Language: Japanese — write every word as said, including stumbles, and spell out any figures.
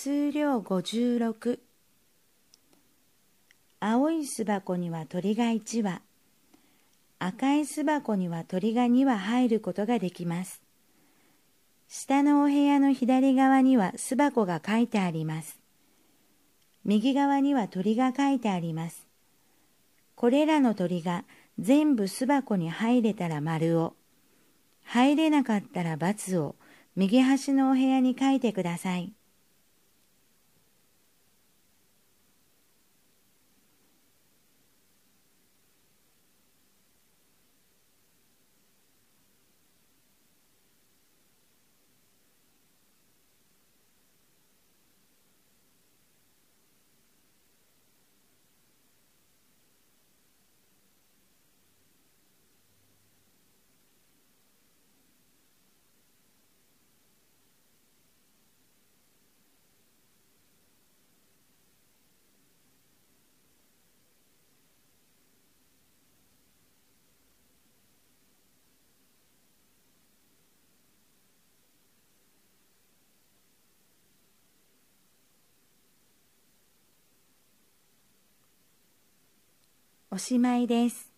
数量ごじゅうろく。青い巣箱には鳥がいち羽、赤い巣箱には鳥がに羽入ることができます。下のお部屋の左側には巣箱が書いてあります。右側には鳥が書いてあります。これらの鳥が全部巣箱に入れたら丸を、入れなかったら×を右端のお部屋に書いてください。おしまいです。